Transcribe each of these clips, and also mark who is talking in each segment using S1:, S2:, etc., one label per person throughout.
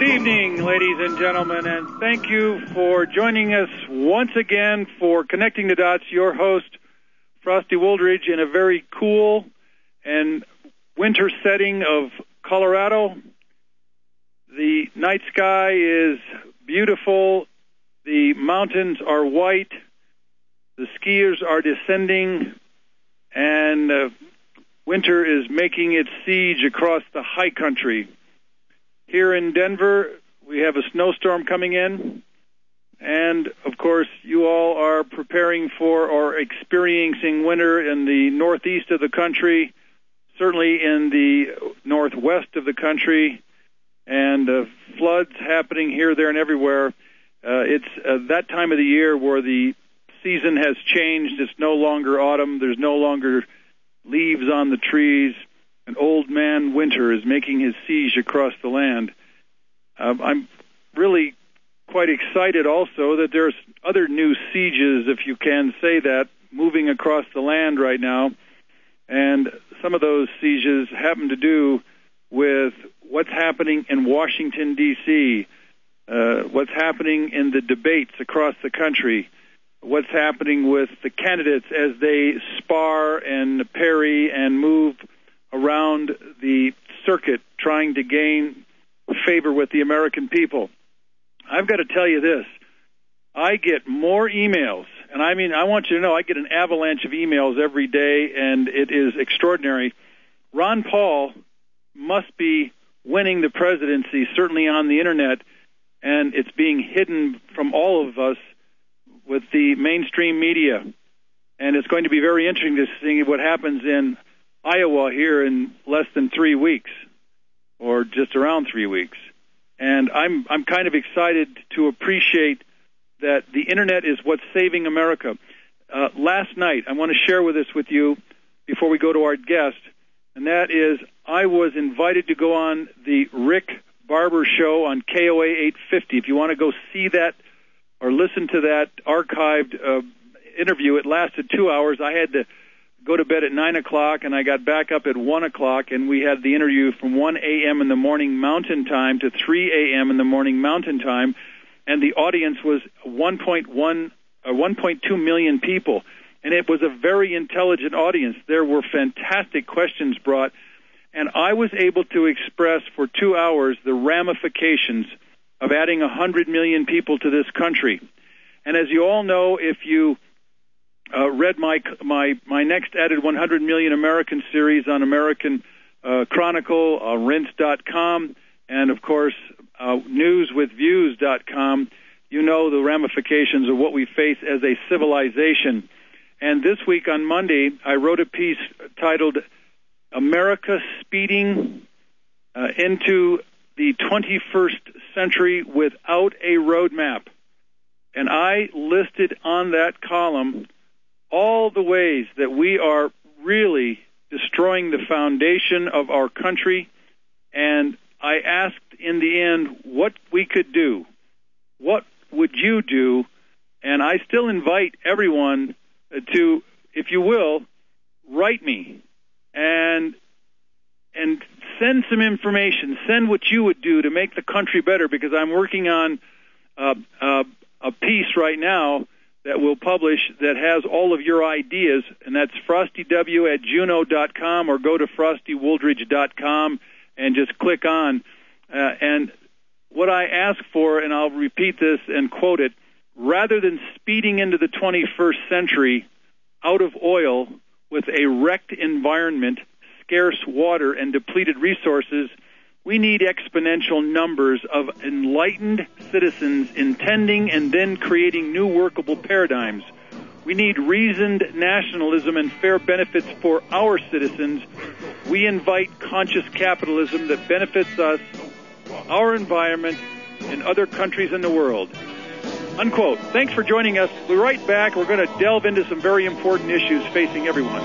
S1: Good evening, ladies and gentlemen, and thank you for joining us once again for Connecting the Dots. Your host, Frosty Wooldridge, in a very cool and winter setting of Colorado. The night sky is beautiful. The mountains are white. The skiers are descending, and winter is making its siege across the high country. Here in Denver, we have a snowstorm coming in, and, of course, you all are preparing for or experiencing winter in the northeast of the country, certainly in the northwest of the country, and floods happening here, there, and everywhere. It's that time of the year where the season has changed. It's no longer autumn. There's no longer leaves on the trees. An old man winter is making his siege across the land. I'm really quite excited also that there's other new sieges, if you can say that, moving across the land right now. And some of those sieges happen to do with what's happening in Washington, D.C., what's happening in the debates across the country, what's happening with the candidates as they spar and parry and move around the circuit trying to gain favor with the American people. I've got to tell you this. I get more emails, and I mean, I want you to know I get an avalanche of emails every day, and it is extraordinary. Ron Paul must be winning the presidency, certainly on the Internet, and it's being hidden from all of us with the mainstream media. And it's going to be very interesting to see what happens in Iowa here in less than 3 weeks, or just around 3 weeks. And I'm kind of excited to appreciate that the Internet is what's saving America. Last night, I want to share with you before we go to our guest, and that is I was invited to go on the Rick Barber Show on KOA 850. If you want to go see that or listen to that archived interview, it lasted 2 hours. I had to go to bed at 9 o'clock, and I got back up at 1 o'clock, and we had the interview from 1 a.m. in the morning Mountain Time to 3 a.m. in the morning Mountain Time, and the audience was 1.2 million people, and it was a very intelligent audience. There were fantastic questions brought, and I was able to express for 2 hours the ramifications of adding 100 million people to this country. And as you all know, if you read my next added 100 Million American series on American Chronicle, Rinse.com, and, of course, newswithviews.com, you know the ramifications of what we face as a civilization. And this week on Monday, I wrote a piece titled America Speeding into the 21st Century Without a Roadmap. And I listed on that column all the ways that we are really destroying the foundation of our country, and I asked in the end what we could do. What would you do? And I still invite everyone to, if you will, write me and send some information. Send what you would do to make the country better, because I'm working on a piece right now that we'll publish that has all of your ideas, and that's frostyw@juno.com, or go to frostywooldridge.com and just click on. And what I ask for, and I'll repeat this and quote it, rather than speeding into the 21st century out of oil with a wrecked environment, scarce water, and depleted resources, we need exponential numbers of enlightened citizens intending and then creating new workable paradigms. We need reasoned nationalism and fair benefits for our citizens. We invite conscious capitalism that benefits us, our environment, and other countries in the world. Unquote. Thanks for joining us. We'll be right back. We're going to delve into some very important issues facing everyone.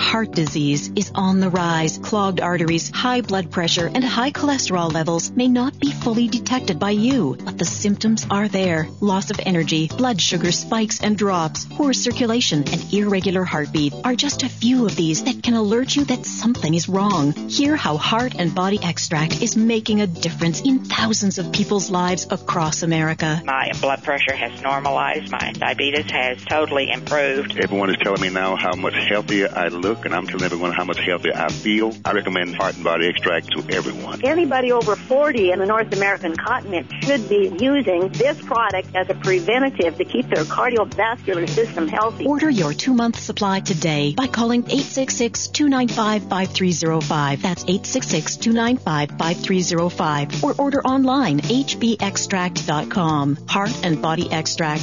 S2: heart disease is on the rise. Clogged arteries, high blood pressure, and high cholesterol levels may not be fully detected by you, but the symptoms are there. Loss of energy, blood sugar spikes and drops, poor circulation, and irregular heartbeat are just a few of these that can alert you that something is wrong. Hear how Heart and Body Extract is making a difference in thousands of people's lives across America.
S3: My blood pressure has normalized. My diabetes has totally improved.
S4: Everyone is telling me now how much healthier I look, and I'm telling everyone how much healthier I feel. I recommend Heart and Body Extract to everyone.
S5: Anybody over 40 in the North American continent should be using this product as a preventative to keep their cardiovascular system healthy.
S2: Order your 2-month supply today by calling 866-295-5305. That's 866-295-5305. Or order online, hbextract.com. Heart and Body Extract,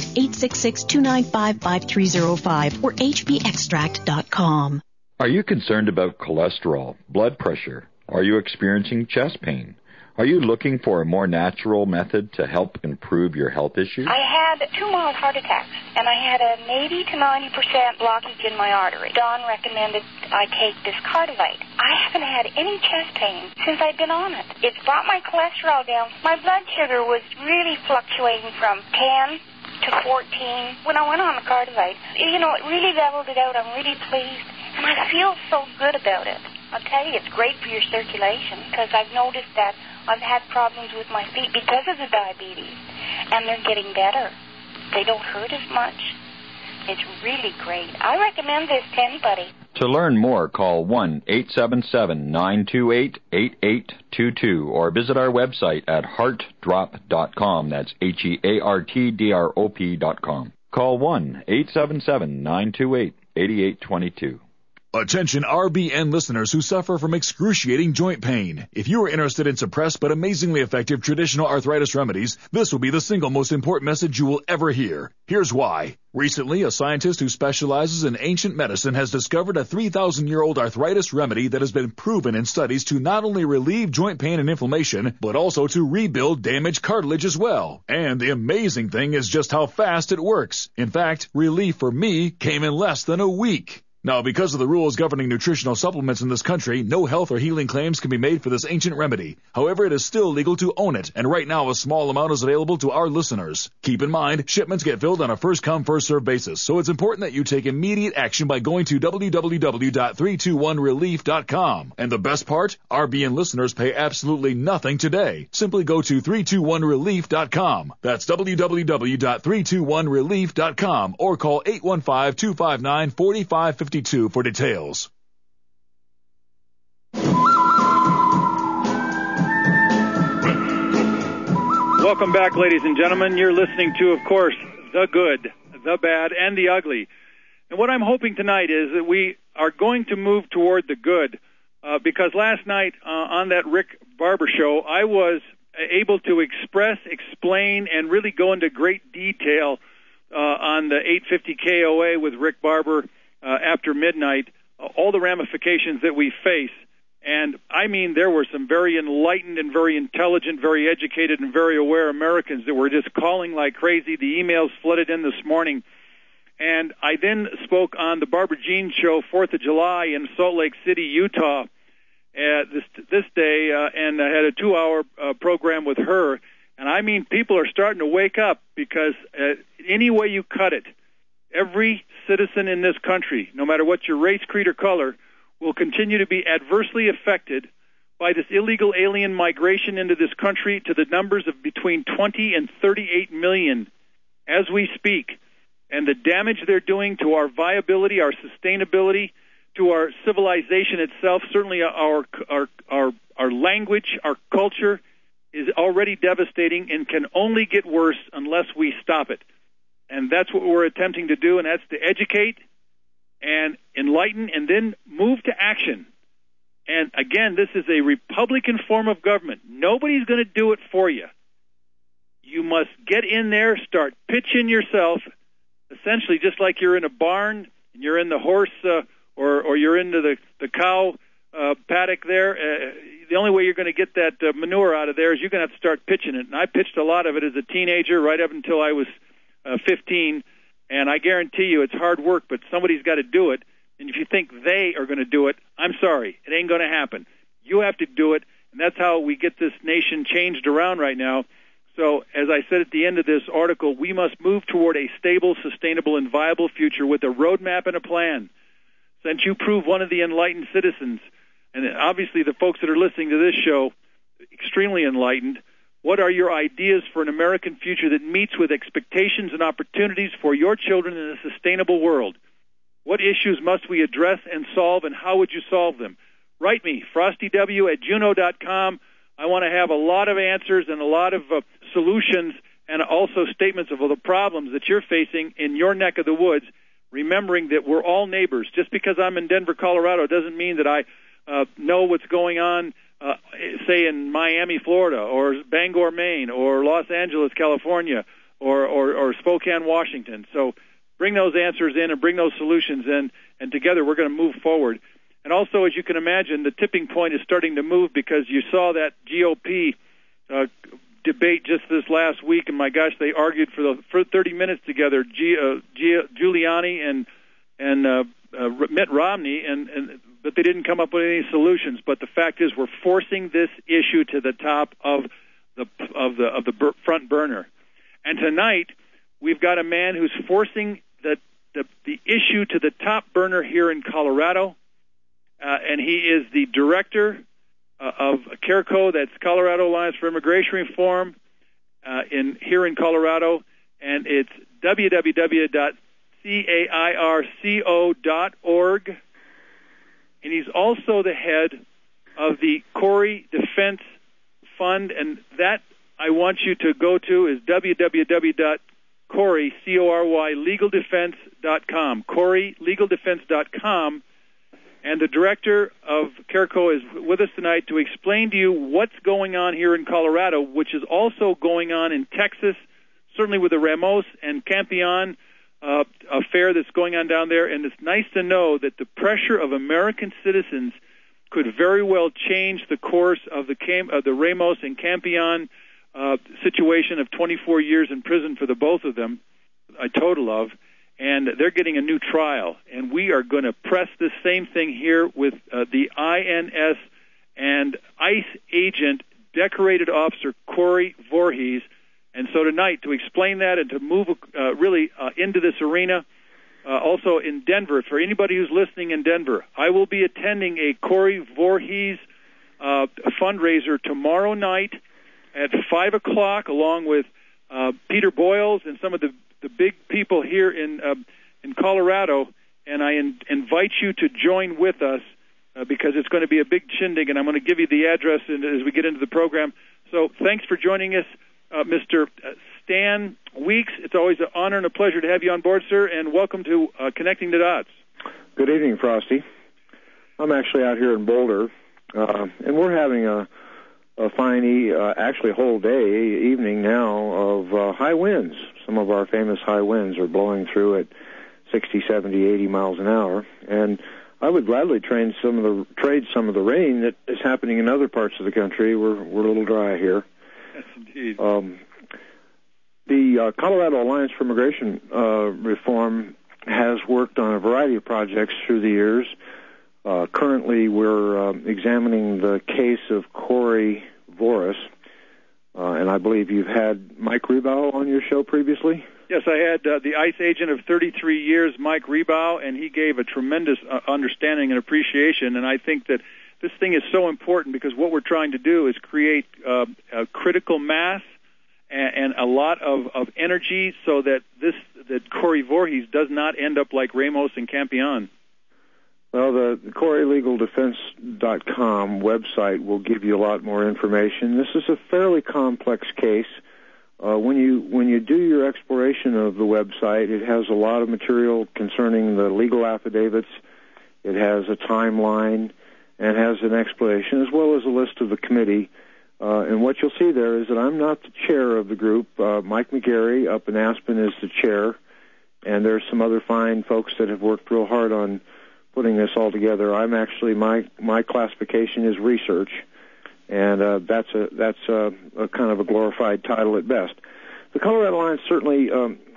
S2: 866-295-5305 or hbextract.com.
S6: Are you concerned about cholesterol, blood pressure? Are you experiencing chest pain? Are you looking for a more natural method to help improve your health issues?
S7: I had 2 mild heart attacks, and I had an 80 to 90% blockage in my artery. Don recommended I take this Cardivite. I haven't had any chest pain since I've been on it. It's brought my cholesterol down. My blood sugar was really fluctuating from 10 to 14 when I went on the Cardivite. You know, it really leveled it out. I'm really pleased, and I feel so good about it. I'll tell you, it's great for your circulation because I've noticed that I've had problems with my feet because of the diabetes, and they're getting better. They don't hurt as much. It's really great. I recommend this to anybody.
S6: To learn more, call 1-877-928-8822 or visit our website at heartdrop.com. That's HEARTDROP.com. Call 1-877-928-8822.
S8: Attention RBN listeners who suffer from excruciating joint pain. If you are interested in suppressed but amazingly effective traditional arthritis remedies, this will be the single most important message you will ever hear. Here's why. Recently, a scientist who specializes in ancient medicine has discovered a 3,000-year-old arthritis remedy that has been proven in studies to not only relieve joint pain and inflammation, but also to rebuild damaged cartilage as well. And the amazing thing is just how fast it works. In fact, relief for me came in less than a week. Now, because of the rules governing nutritional supplements in this country, no health or healing claims can be made for this ancient remedy. However, it is still legal to own it, and right now a small amount is available to our listeners. Keep in mind, shipments get filled on a first-come, first-served basis, so it's important that you take immediate action by going to www.321relief.com. And the best part? RBN listeners pay absolutely nothing today. Simply go to 321relief.com. That's www.321relief.com or call 815-259-4552 for details.
S1: Welcome back, ladies and gentlemen. You're listening to, of course, The Good, The Bad, and The Ugly. And what I'm hoping tonight is that we are going to move toward the good, because last night on that Rick Barber show, I was able to explain, and really go into great detail on the 850 KOA with Rick Barber after midnight, all the ramifications that we face. And I mean, there were some very enlightened and very intelligent, very educated and very aware Americans that were just calling like crazy. The emails flooded in this morning. And I then spoke on the Barbara Jean Show, 4th of July in Salt Lake City, Utah, this day, and I had a 2-hour program with her. And I mean, people are starting to wake up, because any way you cut it, every citizen in this country, no matter what your race, creed, or color, will continue to be adversely affected by this illegal alien migration into this country to the numbers of between 20 and 38 million as we speak. And the damage they're doing to our viability, our sustainability, to our civilization itself, certainly our language, our culture, is already devastating and can only get worse unless we stop it. And that's what we're attempting to do, and that's to educate and enlighten and then move to action. And again, this is a Republican form of government. Nobody's going to do it for you. You must get in there, start pitching yourself, essentially just like you're in a barn and you're in the horse or you're into the cow paddock there. The only way you're going to get that manure out of there is you're going to have to start pitching it. And I pitched a lot of it as a teenager right up until I was 15, and I guarantee you it's hard work, but somebody's got to do it, And if you think they are going to do it, I'm sorry, it ain't going to happen. You have to do it, and that's how we get this nation changed around right now. So, as I said at the end of this article, we must move toward a stable, sustainable, and viable future with a roadmap and a plan. Since you prove one of the enlightened citizens, and obviously the folks that are listening to this show, extremely enlightened, what are your ideas for an American future that meets with expectations and opportunities for your children in a sustainable world? What issues must we address and solve, and how would you solve them? Write me, frostyw@juno.com. I want to have a lot of answers and a lot of solutions and also statements of all the problems that you're facing in your neck of the woods, remembering that we're all neighbors. Just because I'm in Denver, Colorado, doesn't mean that I know what's going on, say, in Miami, Florida, or Bangor, Maine, or Los Angeles, California, or Spokane, Washington. So bring those answers in and bring those solutions in, and together we're going to move forward. And also, as you can imagine, the tipping point is starting to move because you saw that GOP debate just this last week, and my gosh, they argued for 30 minutes together, Giuliani and Mitt Romney, but they didn't come up with any solutions. But the fact is, we're forcing this issue to the top of the front burner. And tonight, we've got a man who's forcing the issue to the top burner here in Colorado. And he is the director of CARECO, that's Colorado Alliance for Immigration Reform, here in Colorado, and it's www.cairco.org. And he's also the head of the Corey Defense Fund, and that I want you to go to is www.Corey, C-O-R-Y, legaldefense.com, CoreyLegalDefense.com. And the director of CARECO is with us tonight to explain to you what's going on here in Colorado, which is also going on in Texas, certainly with the Ramos and Campeon affair that's going on down there. And it's nice to know that the pressure of American citizens could very well change the course of the Ramos and Campeon situation of 24 years in prison for the both of them, a total of. And they're getting a new trial. And we are going to press the same thing here with the INS and ICE agent, decorated officer Corey Voorhees. And so tonight, to explain that and to move into this arena, also in Denver, for anybody who's listening in Denver, I will be attending a Corey Voorhees fundraiser tomorrow night at 5 o'clock, along with Peter Boyles and some of the big people here in Colorado, and I invite you to join with us because it's going to be a big shindig, and I'm going to give you the address as we get into the program. So thanks for joining us, Mr. Stan Weeks. It's always an honor and a pleasure to have you on board, sir, and welcome to Connecting the Dots.
S9: Good evening, Frosty. I'm actually out here in Boulder, and we're having a fine, actually whole day, evening now of high winds. Some of our famous high winds are blowing through at 60, 70, 80 miles an hour. And I would gladly trade some of the rain that is happening in other parts of the country. We're a little dry here.
S1: Yes, indeed.
S9: The Colorado Alliance for Immigration Reform has worked on a variety of projects through the years. Currently, we're examining the case of Corey Voorhees, and I believe you've had Mike Rebow on your show previously?
S1: Yes, I had the ICE agent of 33 years, Mike Rebow, and he gave a tremendous understanding and appreciation, and I think that this thing is so important because what we're trying to do is create a critical mass and a lot of energy so that Corey Voorhees does not end up like Ramos and Campeon.
S9: Well, the CoreyLegalDefense.com website will give you a lot more information. This is a fairly complex case. When you do your exploration of the website, it has a lot of material concerning the legal affidavits. It has a timeline and has an explanation as well as a list of the committee. And what you'll see there is that I'm not the chair of the group. Mike McGarry up in Aspen is the chair, and there's some other fine folks that have worked real hard on putting this all together. I'm actually my classification is research, and that's a kind of a glorified title at best. The Colorado Alliance certainly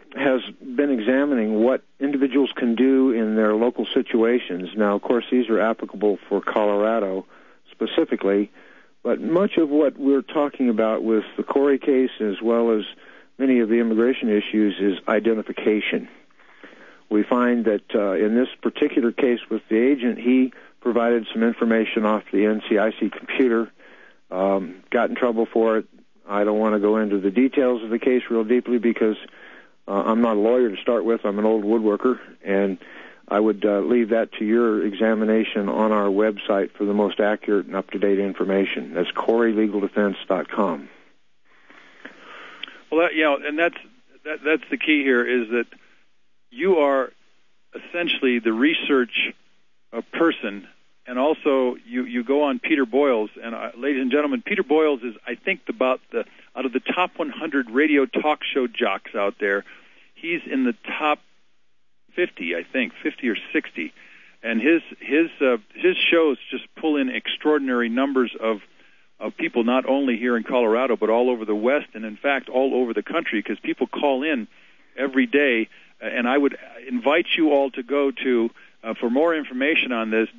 S9: has been examining what individuals can do in their local situations. Now, of course, these are applicable for Colorado specifically, but much of what we're talking about with the Corey case, as well as many of the immigration issues, is identification. We find that in this particular case with the agent, he provided some information off the NCIC computer, got in trouble for it. I don't want to go into the details of the case real deeply because I'm not a lawyer to start with. I'm an old woodworker, and I would leave that to your examination on our website for the most accurate and up-to-date information. That's CoreyLegalDefense.com.
S1: Well, and that's the key here, is that you are essentially the research person, and also you go on Peter Boyles, and ladies and gentlemen, Peter Boyles is, I think, out of the top 100 radio talk show jocks out there, he's in the top 50, I think, 50 or 60, and his shows just pull in extraordinary numbers of people, not only here in Colorado but all over the West, and in fact all over the country, because people call in every day. And I would invite you all to go to, for more information on this,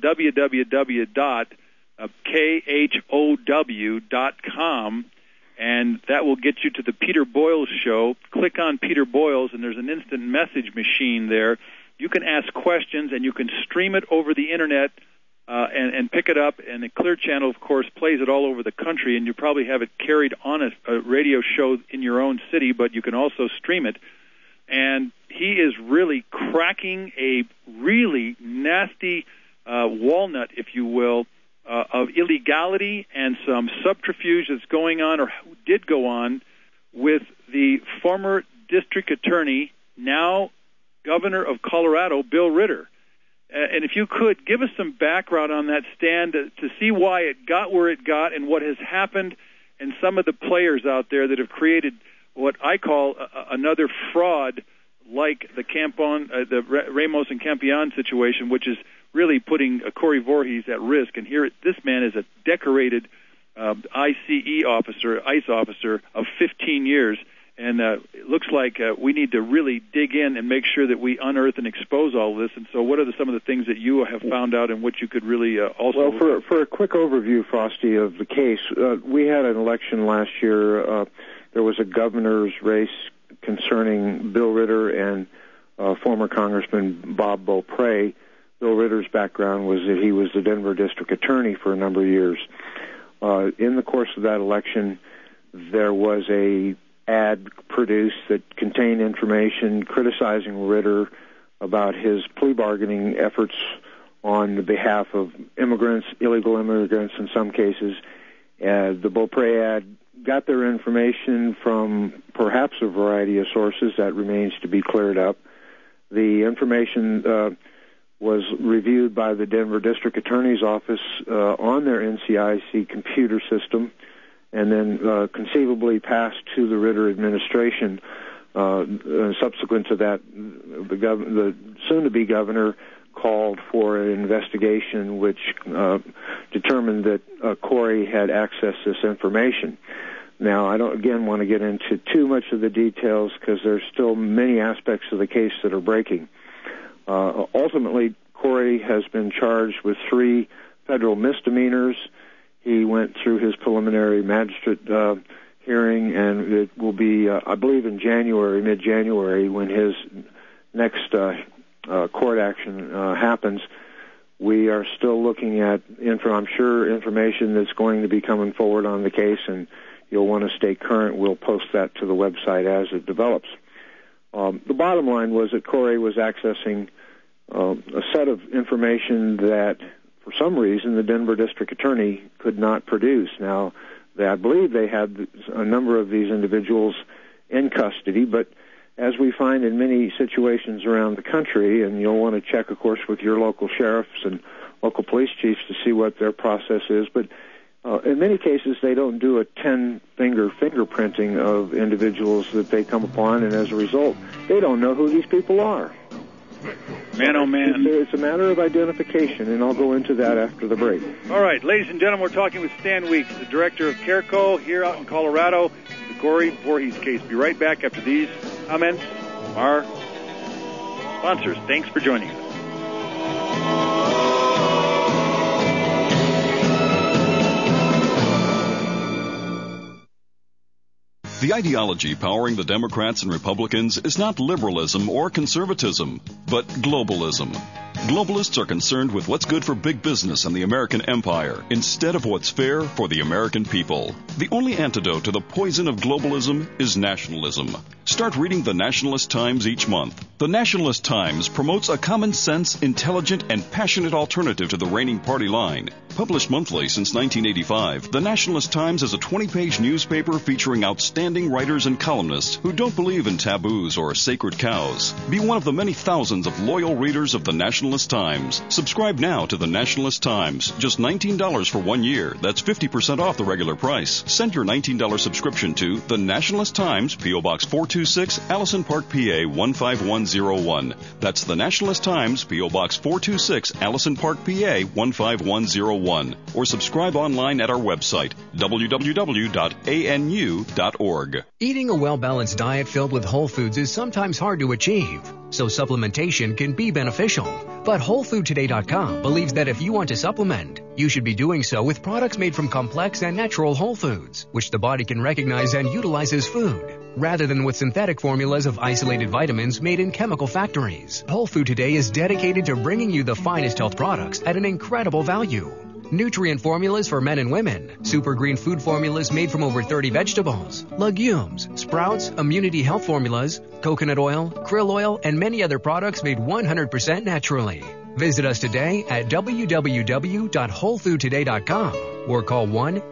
S1: www.khow.com, and that will get you to the Peter Boyles Show. Click on Peter Boyles, and there's an instant message machine there. You can ask questions, and you can stream it over the Internet and pick it up, and the Clear Channel, of course, plays it all over the country, and you probably have it carried on a radio show in your own city, but you can also stream it. And he is really cracking a really nasty walnut, if you will, of illegality and some subterfuge that's going on, or did go on, with the former district attorney, now governor of Colorado, Bill Ritter. And if you could, give us some background on that stand to see why it got where it got and what has happened, and some of the players out there that have created what I call another fraud, like the the Ramos and Campion situation, which is really putting Corey Voorhees at risk. And here, this man is a decorated ICE officer of 15 years, and it looks like we need to really dig in and make sure that we unearth and expose all of this. And so what are some of the things that you have found out and what you could really also...
S9: Well, for a quick overview, Frosty, of the case, we had an election last year. There was a governor's race concerning Bill Ritter and former Congressman Bob Beaupre. Bill Ritter's background was that he was the Denver district attorney for a number of years. In the course of that election, there was a ad produced that contained information criticizing Ritter about his plea bargaining efforts on the behalf of immigrants, illegal immigrants in some cases. The Beaupre ad got their information from perhaps a variety of sources. That remains to be cleared up. The information was reviewed by the Denver District Attorney's Office on their NCIC computer system, and then conceivably passed to the Ritter administration. Subsequent to that, the soon-to-be governor called for an investigation which determined that Corey had accessed this information. Now, I don't, again, want to get into too much of the details because there's still many aspects of the case that are breaking. Ultimately, Corey has been charged with 3 federal misdemeanors. He went through his preliminary magistrate hearing, and it will be, I believe, in January, mid-January, when his next court action happens. We are still looking at, I'm sure, information that's going to be coming forward on the case, and you'll want to stay current. We'll post that to the website as it develops. The bottom line was that Corey was accessing a set of information that, for some reason, the Denver District Attorney could not produce. Now, I believe they had a number of these individuals in custody, but as we find in many situations around the country, and you'll want to check, of course, with your local sheriffs and local police chiefs to see what their process is, but in many cases, they don't do a 10-finger fingerprinting of individuals that they come upon, and as a result, they don't know who these people are.
S1: Man, oh man.
S9: It's a matter of identification, and I'll go into that after the break.
S1: All right, ladies and gentlemen, we're talking with Stan Weeks, the director of CARECO here out in Colorado, the Corey Voorhees case. Be right back after these comments from our sponsors. Thanks for joining us.
S10: The ideology powering the Democrats and Republicans is not liberalism or conservatism, but globalism. Globalists are concerned with what's good for big business and the American empire instead of what's fair for the American people. The only antidote to the poison of globalism is nationalism. Start reading the Nationalist Times each month. The Nationalist Times promotes a common sense, intelligent, and passionate alternative to the reigning party line. Published monthly since 1985, the Nationalist Times is a 20-page newspaper featuring outstanding writers and columnists who don't believe in taboos or sacred cows. Be one of the many thousands of loyal readers of the Nationalist Times. Subscribe now to the Nationalist Times. Just $19 for 1 year. That's 50% off the regular price. Send your $19 subscription to the Nationalist Times, P.O. Box 426, Allison Park, PA 15101. That's the Nationalist Times, P.O. Box 426, Allison Park, PA 15101. Or subscribe online at our website, www.anu.org.
S11: Eating a well-balanced diet filled with whole foods is sometimes hard to achieve, so supplementation can be beneficial. But WholeFoodToday.com believes that if you want to supplement, you should be doing so with products made from complex and natural whole foods, which the body can recognize and utilize as food, rather than with synthetic formulas of isolated vitamins made in chemical factories. Whole Food Today is dedicated to bringing you the finest health products at an incredible value. Nutrient formulas for men and women, super green food formulas made from over 30 vegetables, legumes, sprouts, immunity health formulas, coconut oil, krill oil, and many other products made 100% naturally. Visit us today at www.wholefoodtoday.com or call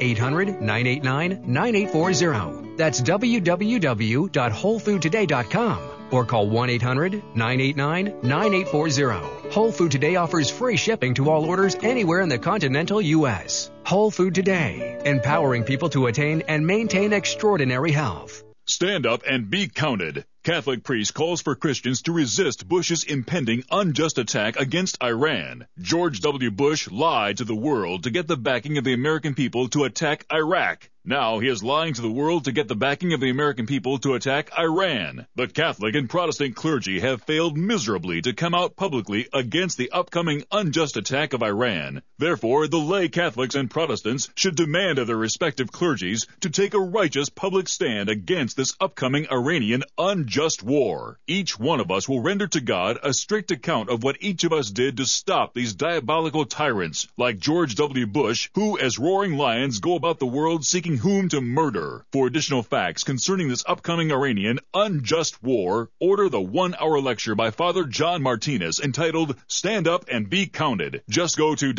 S11: 1-800-989-9840. That's www.wholefoodtoday.com or call 1-800-989-9840. Whole Food Today offers free shipping to all orders anywhere in the continental U.S. Whole Food Today, empowering people to attain and maintain extraordinary health.
S8: Stand up and be counted. Catholic priest calls for Christians to resist Bush's impending unjust attack against Iran. George W. Bush lied to the world to get the backing of the American people to attack Iraq. Now he is lying to the world to get the backing of the American people to attack Iran. The Catholic and Protestant clergy have failed miserably to come out publicly against the upcoming unjust attack of Iran. Therefore, the lay Catholics and Protestants should demand of their respective clergies to take a righteous public stand against this upcoming Iranian unjust war. Each one of us will render to God a strict account of what each of us did to stop these diabolical tyrants like George W. Bush, who as roaring lions go about the world seeking whom to murder. For additional facts concerning this upcoming Iranian unjust war, order the 1-hour lecture by Father John Martinez entitled Stand Up and Be Counted. Just go to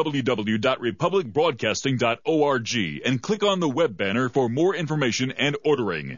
S8: www.republicbroadcasting.org and click on the web banner for more information and ordering.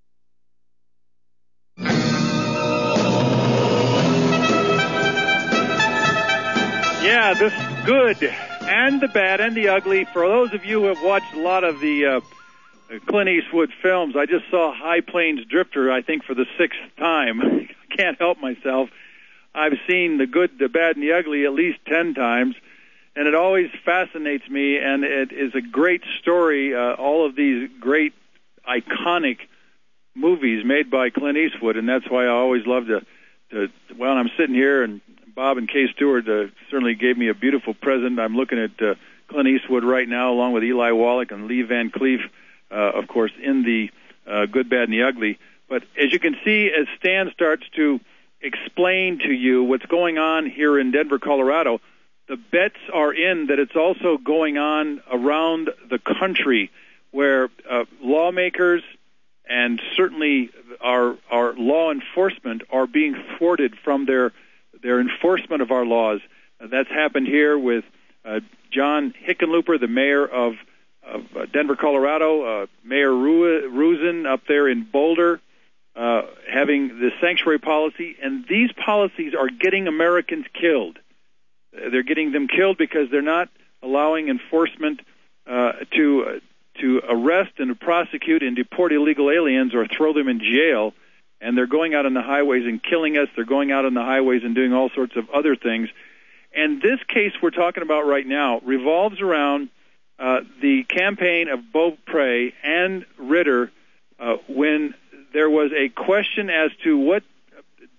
S1: Yeah, this good and the bad and the ugly. For those of you who have watched a lot of the Clint Eastwood films, I just saw High Plains Drifter, I think, for the 6th time. I can't help myself. I've seen the good, the bad, and the ugly at least 10 times, and it always fascinates me, and it is a great story, all of these great, iconic movies made by Clint Eastwood, and that's why I always love to well, I'm sitting here, and Bob and Kay Stewart certainly gave me a beautiful present. I'm looking at Clint Eastwood right now, along with Eli Wallach and Lee Van Cleef, of course, in the Good, Bad, and the Ugly. But as you can see, as Stan starts to explain to you what's going on here in Denver, Colorado, the bets are in that it's also going on around the country where lawmakers and certainly our law enforcement are being thwarted from their enforcement of our laws. That's happened here with John Hickenlooper, the mayor of Denver, Colorado, Mayor Rosen up there in Boulder, having the sanctuary policy, and these policies are getting Americans killed. They're getting them killed because they're not allowing enforcement to arrest and to prosecute and deport illegal aliens or throw them in jail. And they're going out on the highways and killing us. They're going out on the highways and doing all sorts of other things. And this case we're talking about right now revolves around the campaign of Beaupre and Ritter when there was a question as to what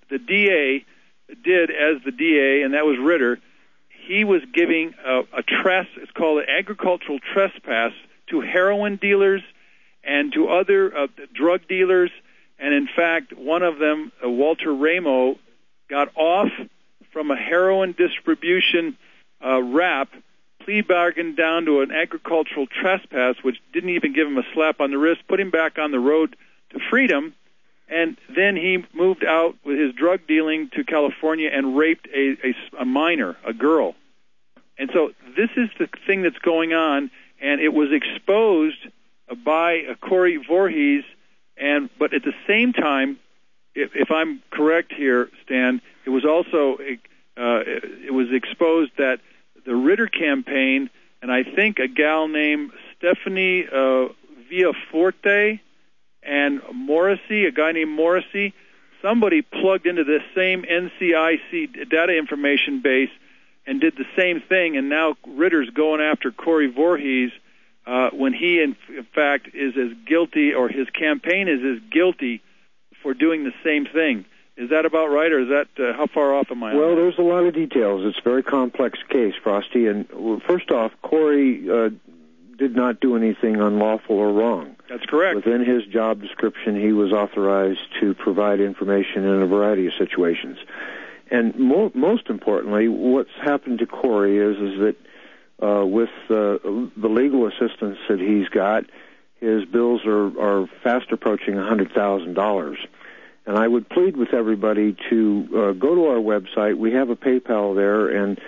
S1: the DA did as the DA, and that was Ritter, he was giving it's called an agricultural trespass to heroin dealers and to other drug dealers. And in fact, one of them, Walter Ramo, got off from a heroin distribution rap, plea bargained down to an agricultural trespass, which didn't even give him a slap on the wrist, put him back on the road to freedom, and then he moved out with his drug dealing to California and raped a minor, a girl. And so this is the thing that's going on, and it was exposed by Corey Voorhees, but at the same time, if I'm correct here, Stan, it was also it was exposed that the Ritter campaign, and I think a gal named Stephanie Villaforte and Morrissey, a guy named Morrissey, somebody plugged into this same NCIC data information base and did the same thing, and now Ritter's going after Corey Voorhees when he, in fact, is as guilty, or his campaign is as guilty for doing the same thing. Is that about right, or is that how far off am I?
S9: Well, there's a lot of details. It's a very complex case, Frosty. And first off, Corey did not do anything unlawful or wrong.
S1: That's correct.
S9: Within his job description, he was authorized to provide information in a variety of situations. And most importantly, what's happened to Corey is that with the legal assistance that he's got, his bills are fast approaching $100,000. And I would plead with everybody to go to our website. We have a PayPal there,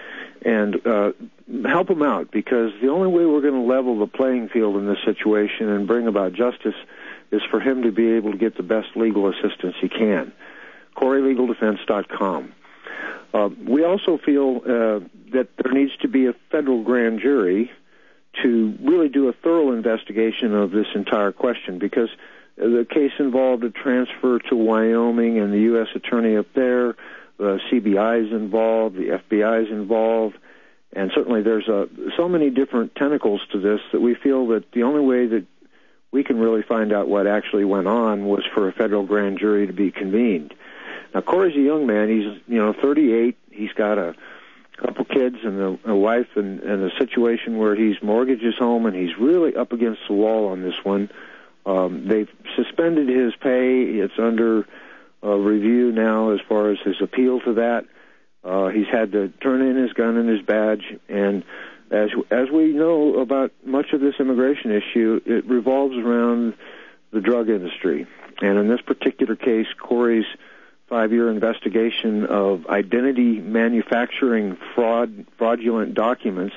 S9: and help him out, because the only way we're going to level the playing field in this situation and bring about justice is for him to be able to get the best legal assistance he can. CoreyLegalDefense.com. We also feel that there needs to be a federal grand jury to really do a thorough investigation of this entire question, because the case involved a transfer to Wyoming and the U.S. attorney up there. The CBI is involved, the FBI is involved, and certainly there's so many different tentacles to this that we feel that the only way that we can really find out what actually went on was for a federal grand jury to be convened. Now, Corey's a young man. He's 38. He's got a couple kids and a wife, and a situation where he's mortgaged his home, and he's really up against the wall on this one. They've suspended his pay. It's under review now as far as his appeal to that. He's had to turn in his gun and his badge, and as we know about much of this immigration issue, it revolves around the drug industry. And in this particular case, Corey's 5-year investigation of identity manufacturing fraudulent documents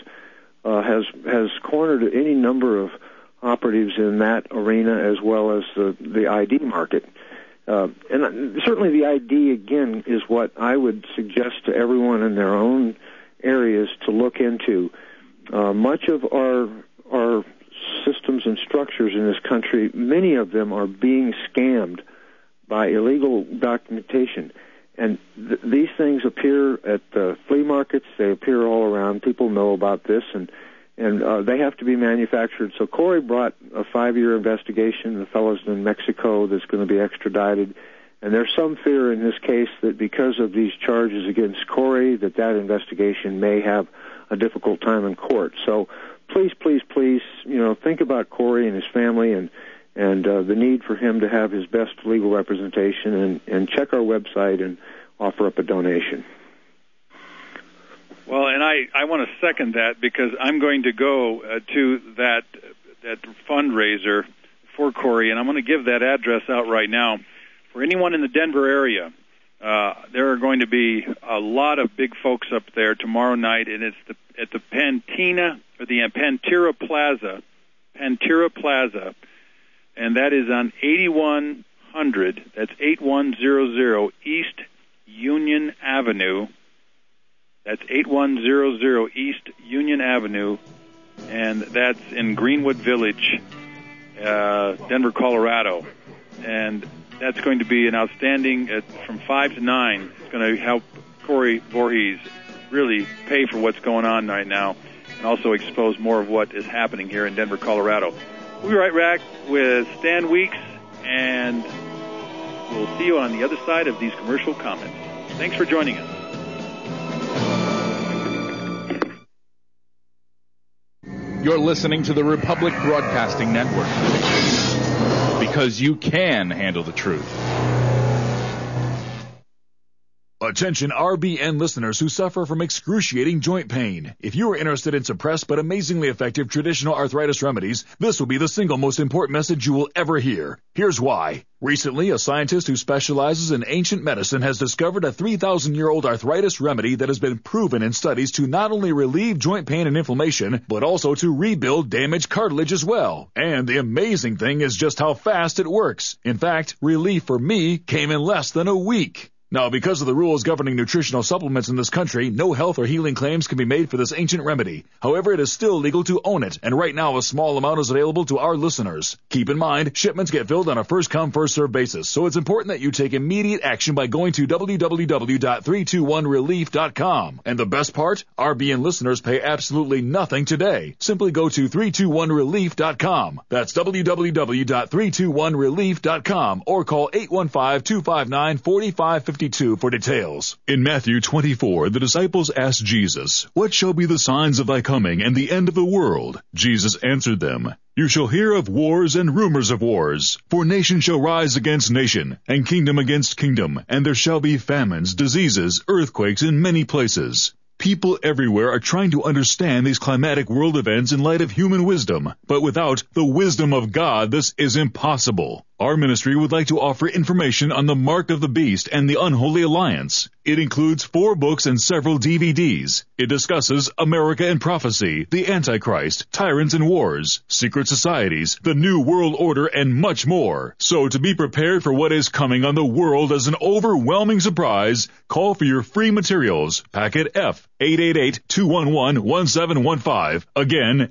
S9: has cornered any number of operatives in that arena, as well as the ID market. And certainly the ID, again, is what I would suggest to everyone in their own areas to look into. Much of our systems and structures in this country, many of them are being scammed by illegal documentation. And these things appear at the flea markets. They appear all around. People know about this, and they have to be manufactured. So Corey brought a 5-year investigation. The fellow's in Mexico that's going to be extradited. And there's some fear in this case that because of these charges against Corey, that investigation may have a difficult time in court. So please, think about Corey and his family and the need for him to have his best legal representation, and check our website and offer up a donation.
S1: Well, and I want to second that, because I'm going to go to that fundraiser for Corey, and I'm going to give that address out right now. For anyone in the Denver area, there are going to be a lot of big folks up there tomorrow night, and it's at the Pantera Plaza, and that is on 8100. That's 8100 East Union Avenue. That's 8100 East Union Avenue, and that's in Greenwood Village, Denver, Colorado. And that's going to be an outstanding, from 5 to 9. It's going to help Corey Voorhees really pay for what's going on right now, and also expose more of what is happening here in Denver, Colorado. We'll be right back with Stan Weeks and We'll see you on the other side of these commercial comments. Thanks for joining us.
S12: You're listening to the Republic Broadcasting Network, because you can handle the truth.
S8: Attention RBN listeners who suffer from excruciating joint pain. If you are interested in suppressed but amazingly effective traditional arthritis remedies, this will be the single most important message you will ever hear. Here's why. Recently, a scientist who specializes in ancient medicine has discovered a 3,000-year-old arthritis remedy that has been proven in studies to not only relieve joint pain and inflammation, but also to rebuild damaged cartilage as well. And the amazing thing is just how fast it works. In fact, relief for me came in less than a week. Now, because of the rules governing nutritional supplements in this country, no health or healing claims can be made for this ancient remedy. However, it is still legal to own it, and right now a small amount is available to our listeners. Keep in mind, shipments get filled on a first-come, first-served basis, so it's important that you take immediate action by going to www.321relief.com. And the best part? RBN listeners pay absolutely nothing today. Simply go to 321relief.com. That's www.321relief.com, or call 815-259-4552 for details.
S13: In Matthew 24, the disciples asked Jesus, "What shall be the signs of thy coming and the end of the world?" Jesus answered them, "You shall hear of wars and rumors of wars. For nation shall rise against nation, and kingdom against kingdom, and there shall be famines, diseases, earthquakes in many places." People everywhere are trying to understand these climatic world events in light of human wisdom, but without the wisdom of God, this is impossible. Our ministry would like to offer information on the Mark of the Beast and the Unholy Alliance. It includes 4 books and several DVDs. It discusses America and Prophecy, the Antichrist, Tyrants and Wars, Secret Societies, the New World Order, and much more. So to be prepared for what is coming on the world as an overwhelming surprise, call for your free materials. Packet F, 888-211-1715. Again,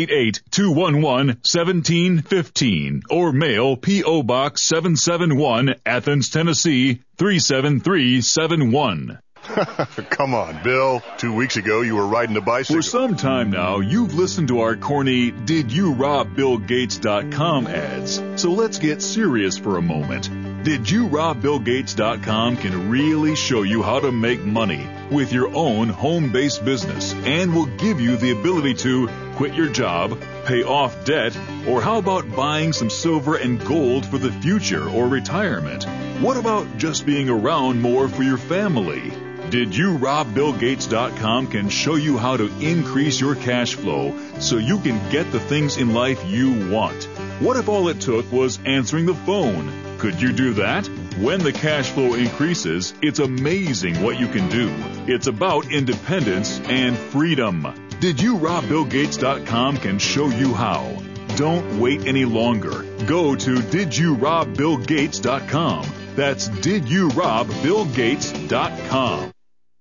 S13: 888-211-1715. Or mail P.O. Box 771, Athens, Tennessee, 37371.
S14: Come on, Bill. 2 weeks ago, you were riding a bicycle.
S13: For some time now, you've listened to our corny DidYouRobBillGates.com ads. So let's get serious for a moment. DidYouRobBillGates.com can really show you how to make money with your own home-based business, and will give you the ability to quit your job, pay off debt, or how about buying some silver and gold for the future or retirement? What about just being around more for your family? DidYouRobBillGates.com can show you how to increase your cash flow so you can get the things in life you want. What if all it took was answering the phone? Could you do that? When the cash flow increases, it's amazing what you can do. It's about independence and freedom. DidYouRobBillGates.com can show you how. Don't wait any longer. Go to DidYouRobBillGates.com. That's DidYouRobBillGates.com.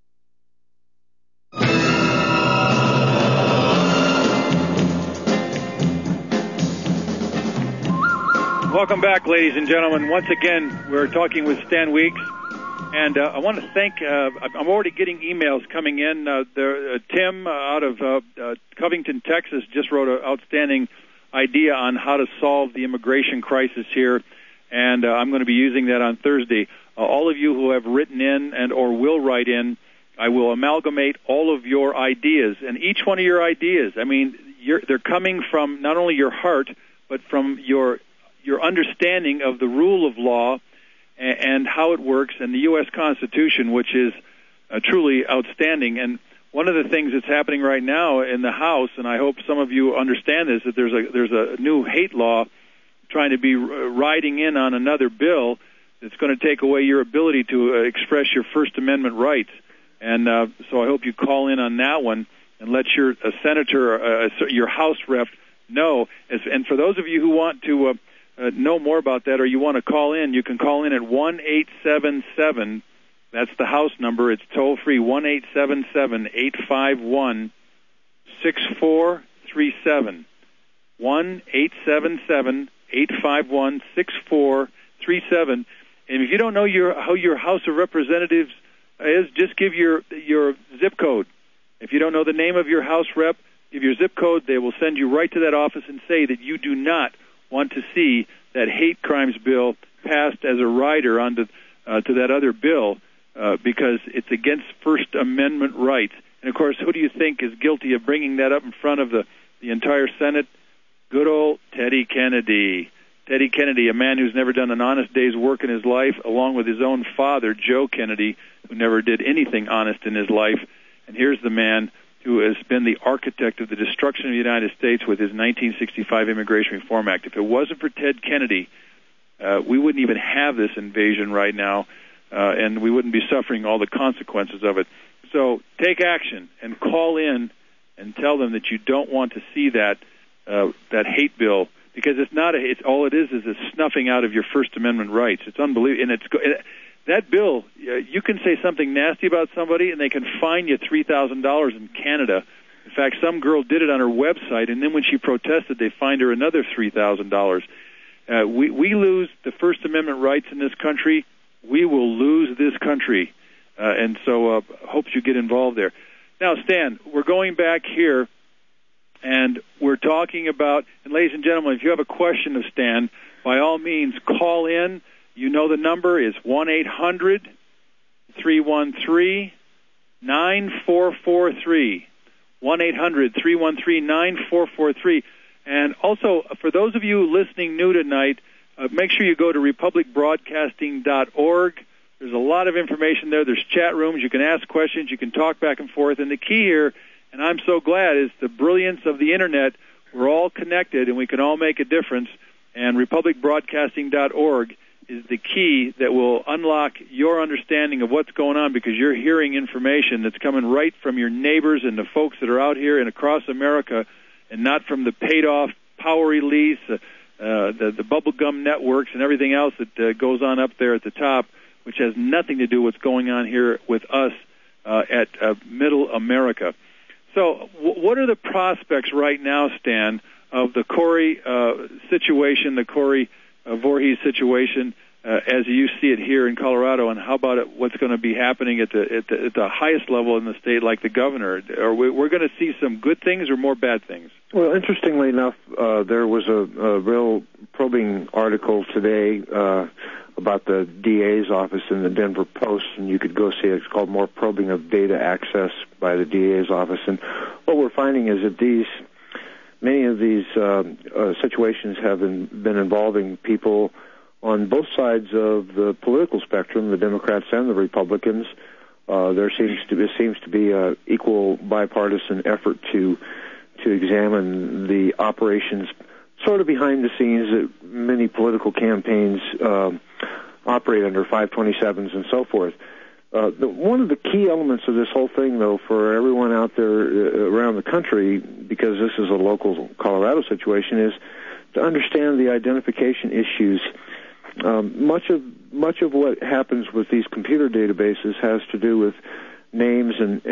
S1: Welcome back, ladies and gentlemen. Once again, we're talking with Stan Weeks, and I want to thank. I'm already getting emails coming in. Tim out of Covington, Texas, just wrote an outstanding idea on how to solve the immigration crisis here, and I'm going to be using that on Thursday. All of you who have written in and or will write in, I will amalgamate all of your ideas, and each one of your ideas, I mean, they're coming from not only your heart, but from your understanding of the rule of law and how it works, and the U.S. Constitution, which is truly outstanding. And one of the things that's happening right now in the House, and I hope some of you understand this, that there's a new hate law trying to be riding in on another bill that's going to take away your ability to express your First Amendment rights. And so I hope you call in on that one and let your senator, your House rep, know. And for those of you who want to know more about that, or you want to call in, you can call in at 1-877. That's the House number. It's toll free, 1-877-851-6437. 1-877-851-6437. And if you don't know how your House of Representatives is, just give your zip code. If you don't know the name of your House rep, give your zip code. They will send you right to that office and say that you do not want to see that hate crimes bill passed as a rider onto to that other bill because it's against First Amendment rights. And, of course, who do you think is guilty of bringing that up in front of the entire Senate? Good old Teddy Kennedy. Teddy Kennedy, a man who's never done an honest day's work in his life, along with his own father, Joe Kennedy, who never did anything honest in his life. And here's the man who has been the architect of the destruction of the United States with his 1965 Immigration Reform Act. If it wasn't for Ted Kennedy, we wouldn't even have this invasion right now, and we wouldn't be suffering all the consequences of it. So take action and call in and tell them that you don't want to see that hate bill, because it's not it's all it is a snuffing out of your First Amendment rights. It's unbelievable, and that bill, you can say something nasty about somebody, and they can fine you $3,000 in Canada. In fact, some girl did it on her website, and then when she protested, they fined her another $3,000. We lose the First Amendment rights in this country, we will lose this country. And so hope you get involved there. Now, Stan, we're going back here, and we're talking about, and ladies and gentlemen, if you have a question of Stan, by all means, call in. You know the number is 1-800-313-9443. 1-800-313-9443. And also, for those of you listening new tonight, make sure you go to republicbroadcasting.org. There's a lot of information there. There's chat rooms. You can ask questions. You can talk back and forth. And the key here, and I'm so glad, is the brilliance of the Internet. We're all connected, and we can all make a difference. And republicbroadcasting.org is the key that will unlock your understanding of what's going on, because you're hearing information that's coming right from your neighbors and the folks that are out here and across America, and not from the paid-off power elites, the bubblegum networks and everything else that goes on up there at the top, which has nothing to do with what's going on here with us at Middle America. So what are the prospects right now, Stan, of the Corey situation, the Corey Voorhees situation, as you see it here in Colorado, and how about what's going to be happening at the highest level in the state, like the governor? Are we're going to see some good things or more bad things?
S9: Well, interestingly enough, there was a real probing article today about the DA's office in the Denver Post, and you could go see it. It's called More Probing of Data Access by the DA's office. And what we're finding is that many of these situations have been involving people on both sides of the political spectrum, the Democrats and the Republicans. There seems to be an equal bipartisan effort to examine the operations sort of behind the scenes that many political campaigns operate under, 527s and so forth. One of the key elements of this whole thing, though, for everyone out there around the country, because this is a local Colorado situation, is to understand the identification issues. Much of what happens with these computer databases has to do with names and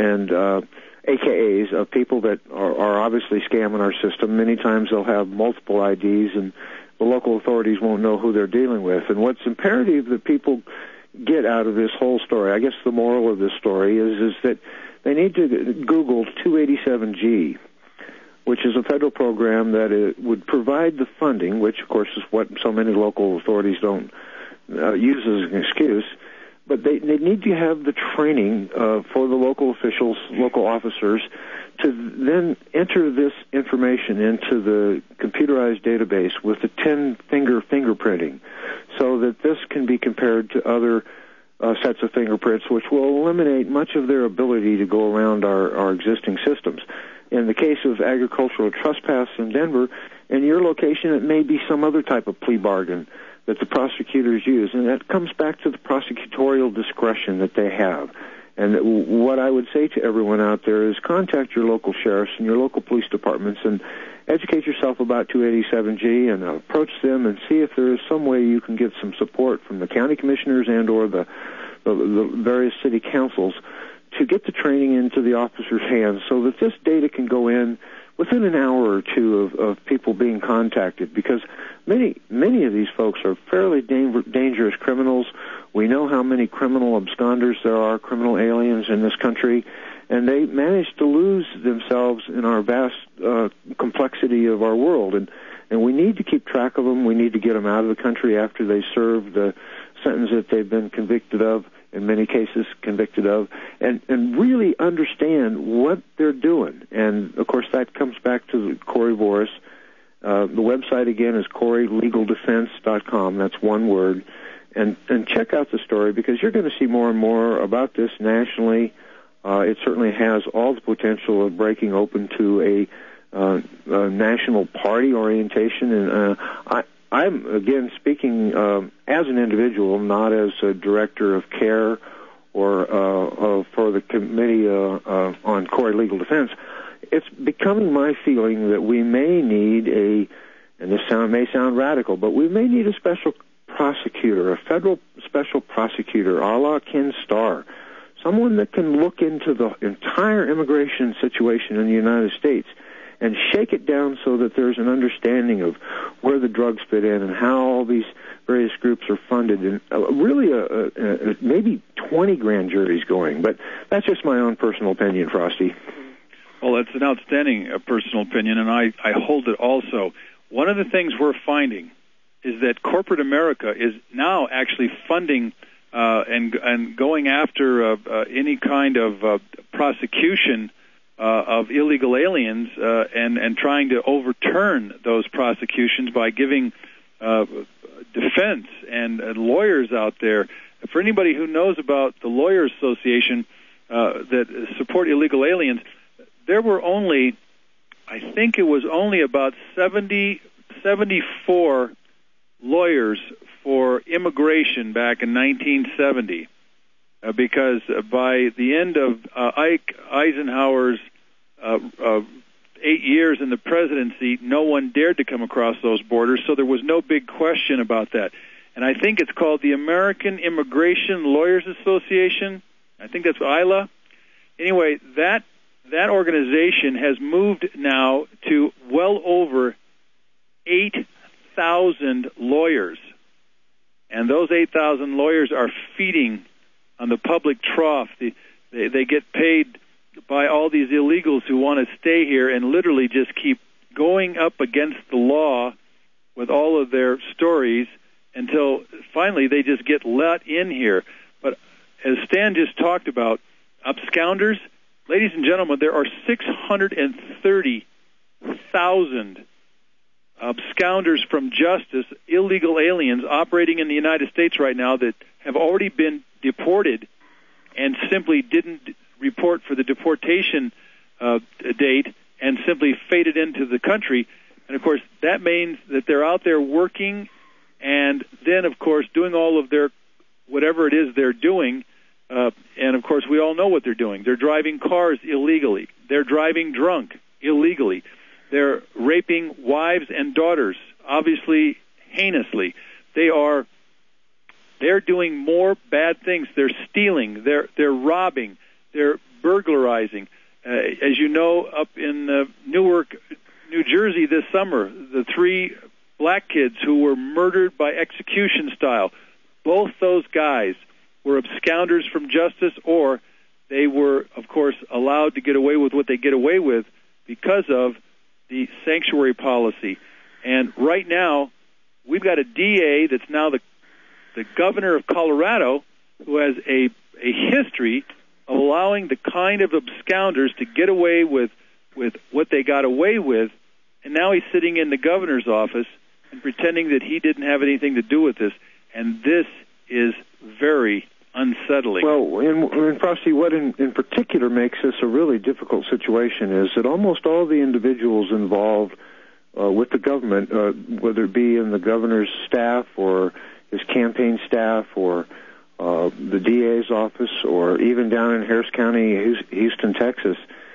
S9: AKAs of people that are obviously scamming our system. Many times they'll have multiple IDs, and the local authorities won't know who they're dealing with. And what's imperative that people get out of this whole story, I guess the moral of this story is that they need to Google 287G, which is a federal program that would provide the funding, which, of course, is what so many local authorities don't use as an excuse. But they need to have the training for the local officials, local officers, to then enter this information into the computerized database with the 10-finger fingerprinting, so that this can be compared to other sets of fingerprints, which will eliminate much of their ability to go around our existing systems. In the case of agricultural trespass in Denver, in your location, it may be some other type of plea bargain that the prosecutors use, and that comes back to the prosecutorial discretion that they have. And what I would say to everyone out there is contact your local sheriffs and your local police departments and educate yourself about 287G and approach them and see if there is some way you can get some support from the county commissioners and or the various city councils to get the training into the officers' hands so that this data can go in within an hour or two of people being contacted, because many of these folks are fairly dangerous criminals. We know how many criminal absconders there are, criminal aliens in this country, and they manage to lose themselves in our vast complexity of our world. And And we need to keep track of them. We need to get them out of the country after they serve the sentence that they've been convicted of, in many cases convicted of, and really understand what they're doing. And, of course, that comes back to Corey Voris. The website, again, is CoreyLegalDefense.com. That's one word. And check out the story, because you're going to see more and more about this nationally. It certainly has all the potential of breaking open to a national party orientation. And I'm, again, speaking as an individual, not as a director of CARE or for the Committee on Corey Legal Defense. It's becoming my feeling that we may need and this may sound radical, but we may need a special prosecutor, a federal special prosecutor, a la Ken Starr, someone that can look into the entire immigration situation in the United States and shake it down so that there's an understanding of where the drugs fit in and how all these various groups are funded, and really maybe 20 grand juries going. But that's just my own personal opinion, Frosty.
S1: Well, it's an outstanding personal opinion, and I hold it also. One of the things we're finding is that corporate America is now actually funding and going after any kind of prosecution of illegal aliens and trying to overturn those prosecutions by giving defense and lawyers out there. For anybody who knows about the Lawyers Association that support illegal aliens, there were only, I think it was only about 74 lawyers for immigration back in 1970, because by the end of Ike Eisenhower's 8 years in the presidency, no one dared to come across those borders, so there was no big question about that. And I think it's called the American Immigration Lawyers Association. I think that's ILA. Anyway, that organization has moved now to well over 8,000 lawyers. And those 8,000 lawyers are feeding on the public trough. They get paid by all these illegals who want to stay here and literally just keep going up against the law with all of their stories until finally they just get let in here. But as Stan just talked about, absconders, ladies and gentlemen, there are 630,000 absconders from justice, illegal aliens operating in the United States right now that have already been deported and simply didn't report for the deportation date and simply faded into the country. And, of course, that means that they're out there working and then, of course, doing all of their whatever it is they're doing. And, of course, we all know what they're doing. They're driving cars illegally. They're driving drunk illegally. They're raping wives and daughters, obviously heinously. They're doing more bad things. They're stealing. They're robbing. They're burglarizing. As you know, up in Newark, New Jersey this summer, the 3 black kids who were murdered by execution style, both those guys were absconders from justice, or they were, of course, allowed to get away with what they get away with because of the sanctuary policy. And right now, we've got a DA that's now the governor of Colorado, who has a history of allowing the kind of absconders to get away with what they got away with, and now he's sitting in the governor's office and pretending that he didn't have anything to do with this, and this is very unsettling.
S9: Well, in Frosty, what in particular makes this a really difficult situation is that almost all the individuals involved with the government, whether it be in the governor's staff or his campaign staff or the DA's office or even down in Harris County, Houston, Texas,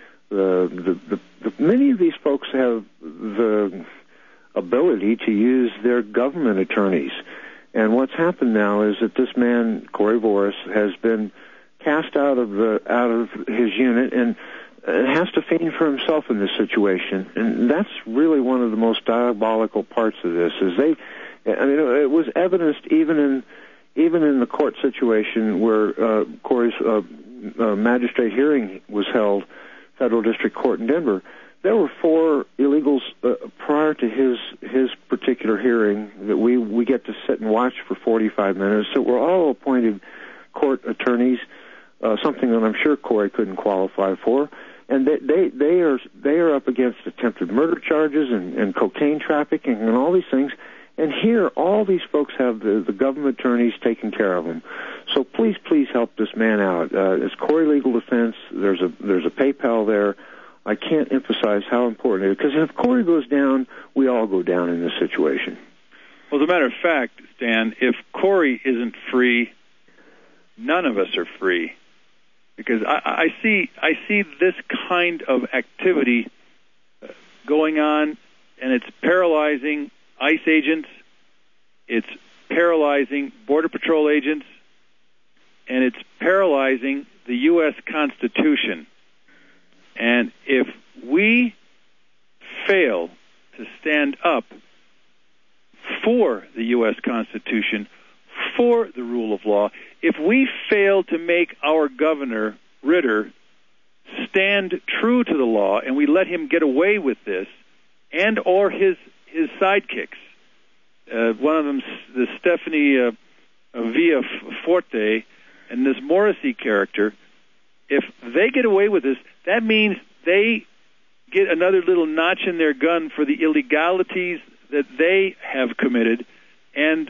S9: many of these folks have the ability to use their government attorneys. And what's happened now is that this man, Corey Voris, has been cast out of his unit and has to fend for himself in this situation. And that's really one of the most diabolical parts of this. It was evidenced even in the court situation where Corey's magistrate hearing was held, Federal District Court in Denver, there were 4 illegals prior to his particular hearing that we get to sit and watch for 45 minutes. So we're all appointed court attorneys, something that I'm sure Corey couldn't qualify for. And they are up against attempted murder charges and cocaine trafficking and all these things. And here, all these folks have the government attorneys taking care of them. So please help this man out. It's Corey Legal Defense. There's a PayPal there. I can't emphasize how important it is, because if Corey goes down, we all go down in this situation.
S1: Well, as a matter of fact, Stan, if Corey isn't free, none of us are free. Because I see this kind of activity going on, and it's paralyzing ICE agents, it's paralyzing Border Patrol agents, and it's paralyzing the U.S. Constitution. And if we fail to stand up for the U.S. Constitution, for the rule of law, if we fail to make our governor, Ritter, stand true to the law, and we let him get away with this, and or his sidekicks, one of them, the Stephanie Villaforte, and this Morrissey character, if they get away with this, that means they get another little notch in their gun for the illegalities that they have committed, and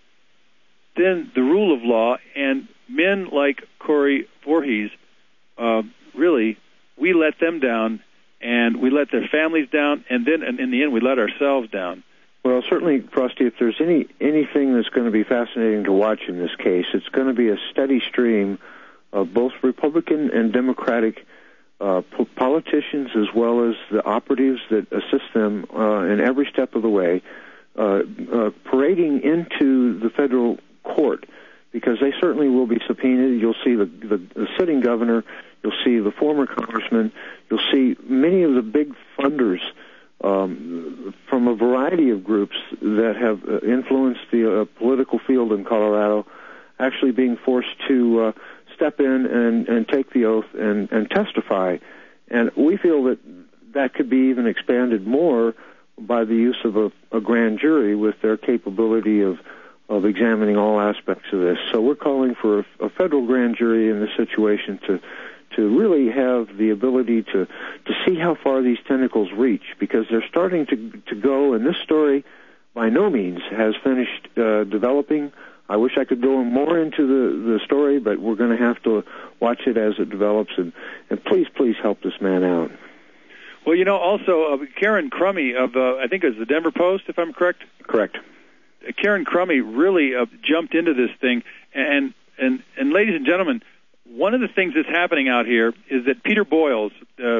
S1: then the rule of law and men like Corey Voorhees, really, we let them down, and we let their families down, and then in the end we let ourselves down.
S9: Well, certainly, Frosty, if there's anything that's going to be fascinating to watch in this case, it's going to be a steady stream of both Republican and Democratic politicians, as well as the operatives that assist them in every step of the way, parading into the federal court, because they certainly will be subpoenaed. You'll see the sitting governor, you'll see the former congressman, you'll see many of the big funders from a variety of groups that have influenced the political field in Colorado, actually being forced to step in and take the oath and testify. And we feel that could be even expanded more by the use of a grand jury with their capability of examining all aspects of this. So we're calling for a federal grand jury in this situation to really have the ability to see how far these tentacles reach, because they're starting to go, and this story by no means has finished developing. I wish I could go more into the story, but we're going to have to watch it as it develops, and please help this man out.
S1: Well, also Karen Crummy of, I think it was the Denver Post, if I'm correct?
S9: Correct.
S1: Karen Crummy really jumped into this thing, and ladies and gentlemen, one of the things that's happening out here is that Peter Boyles,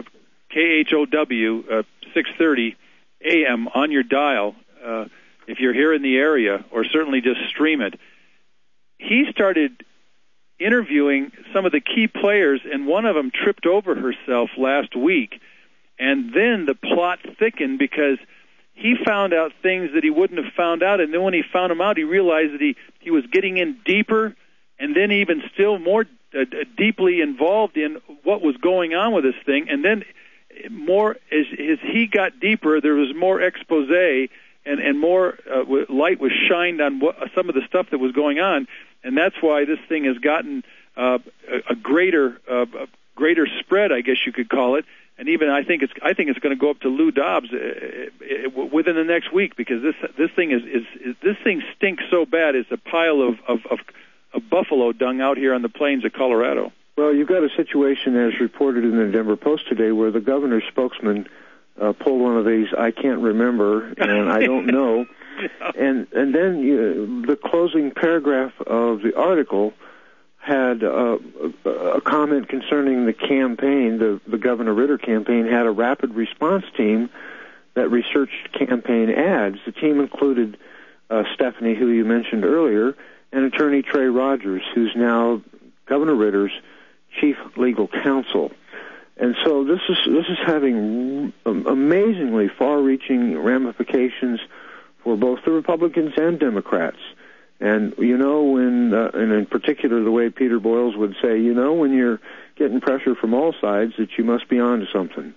S1: KHOW 630 AM on your dial, if you're here in the area, or certainly just stream it, he started interviewing some of the key players, and one of them tripped over herself last week, and then the plot thickened because he found out things that he wouldn't have found out, and then when he found them out, he realized that he was getting in deeper, and then even still more deeply involved in what was going on with this thing. And then more as he got deeper, there was more expose and more light was shined on some of the stuff that was going on, and that's why this thing has gotten a greater spread, I guess you could call it. And even I think it's going to go up to Lou Dobbs within the next week, because this thing stinks so bad. It's a pile of buffalo dung out here on the plains of Colorado.
S9: Well, you've got a situation, as reported in the Denver Post today, where the governor's spokesman pulled one of these, I can't remember, and I don't know. And then the closing paragraph of the article had a comment concerning the campaign. The Governor Ritter campaign had a rapid response team that researched campaign ads. The team included Stephanie, who you mentioned earlier, and attorney Trey Rogers, who's now Governor Ritter's chief legal counsel. And so this is having amazingly far-reaching ramifications for both the Republicans and Democrats. And, and in particular, the way Peter Boyles would say, when you're getting pressure from all sides, that you must be on to something.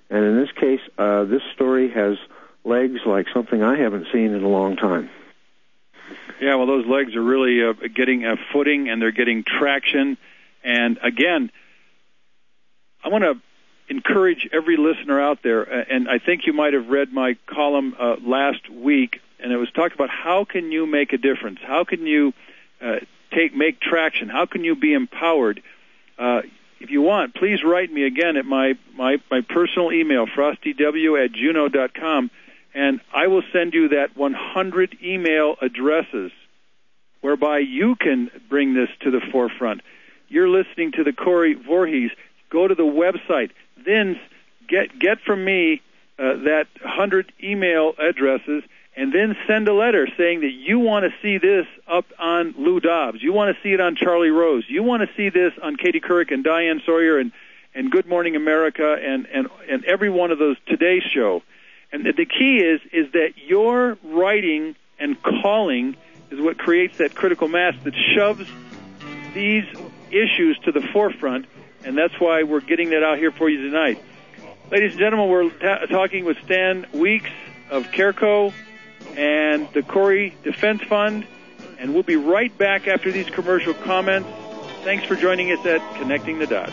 S9: And in this case, this story has legs like something I haven't seen in a long time.
S1: Yeah, well, those legs are really getting a footing, and they're getting traction. And again, I want to encourage every listener out there, and I think you might have read my column last week, and it was talked about how can you make a difference? How can you make traction? How can you be empowered? If you want, please write me again at my personal email, frostyw@juno.com, and I will send you that 100 email addresses whereby you can bring this to the forefront. You're listening to the Corey Voorhees. Go to the website. Then get from me that 100 email addresses, and then send a letter saying that you want to see this up on Lou Dobbs. You want to see it on Charlie Rose. You want to see this on Katie Couric and Diane Sawyer and Good Morning America and every one of those Today Show. And the key is that your writing and calling is what creates that critical mass that shoves these issues to the forefront, and that's why we're getting that out here for you tonight. Ladies and gentlemen, we're talking with Stan Weeks of CareCo and the Corey Defense Fund, and we'll be right back after these commercial comments. Thanks for joining us at Connecting the Dots.